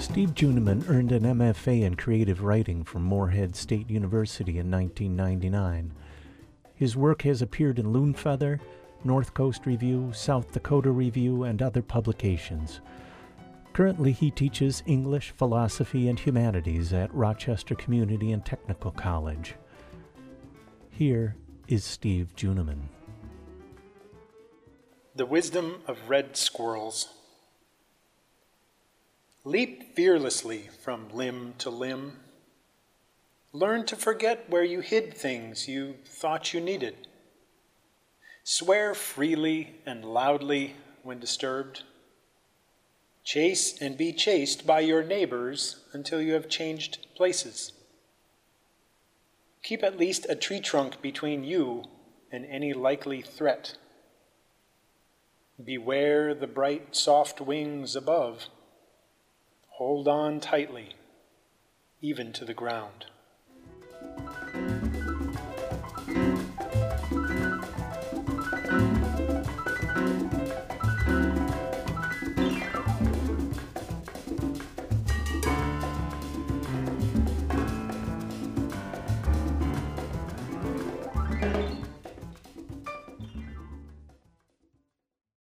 Steve Juniman earned an MFA in creative writing from Moorhead State University in 1999. His work has appeared in Loonfeather, North Coast Review, South Dakota Review, and other publications. Currently, he teaches English, philosophy, and humanities at Rochester Community and Technical College. Here is Steve Juniman. The Wisdom of Red Squirrels. Leap fearlessly from limb to limb. Learn to forget where you hid things you thought you needed. Swear freely and loudly when disturbed. Chase and be chased by your neighbors until you have changed places. Keep at least a tree trunk between you and any likely threat. Beware the bright, soft wings above. Hold on tightly, even to the ground.